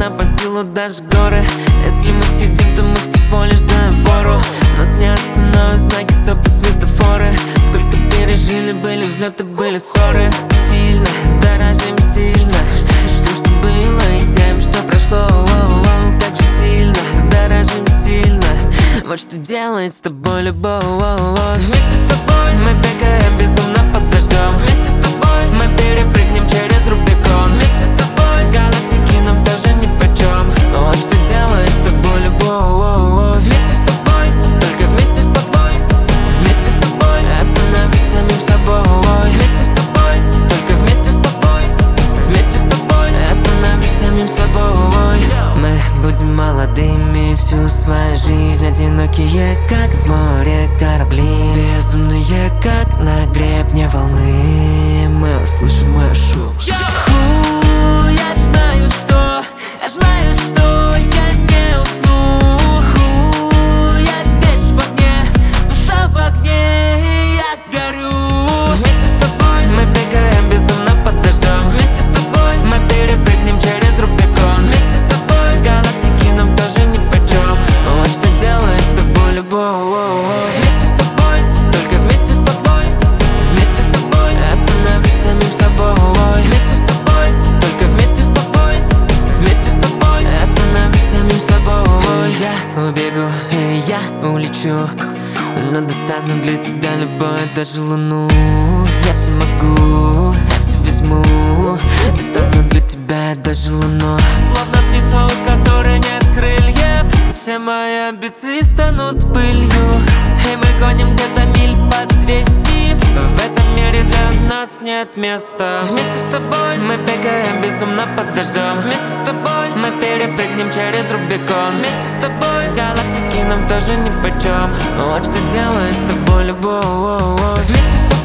нам по силу даже горы. Если мы сидим, то мы всего лишь даем фору. Нас не остановят знаки, стоп и светофоры. Сколько пережили, были взлеты, были ссоры. Сильно, дорожим сильно всем, что было, и тем, что прошло. Так же сильно, дорожим сильно. Вот что делает с тобой любовь. Вместе с тобой мы бегаем безумно под дождем. Вместе с тобой мы перепрыгнем через Рубикон. Вместе с тобой галактики нам тоже нипочем. Вот что делает с тобой любовь. Вместе с тобой, только вместе с тобой. Вместе с тобой остановись самим собой. Вместе с тобой, только вместе с тобой. Вместе с тобой остановись самим собой. Мы будем молодыми всю свою жизнь, одинокие, как в море корабли, безумные, как на гребне волны. Мы услышим мой шум. Я знаю, что я не усну. Я весь в огне, душа в огне, и я горю. Вместе с тобой мы бегаем безумно под дождем. Вместе с тобой мы перепрыгнем через Рубикон. Вместе с тобой галактики нам тоже нипочем. Вот что делает с тобой любовь. Вместе с тобой, только вместе с тобой. Вместе с тобой остановись самим собой. Вместе с тобой, только вместе с тобой. Вместе с тобой остановись самим собой. Я убегу и я улечу, но достану для тебя любое, даже луну. Я все могу, я все возьму. Достану для тебя даже луну. Словно птица, у которой нет крыльев, все мои амбиции станут пылью. И мы гоним где-то миль по 200. В этом мире для нас нет места. Вместе с тобой мы бегаем безумно под дождем. Вместе с тобой мы перепрыгнем через Рубикон. Вместе с тобой галактики нам тоже нипочем. Вот что делает с тобой любовь. Вместе с тобой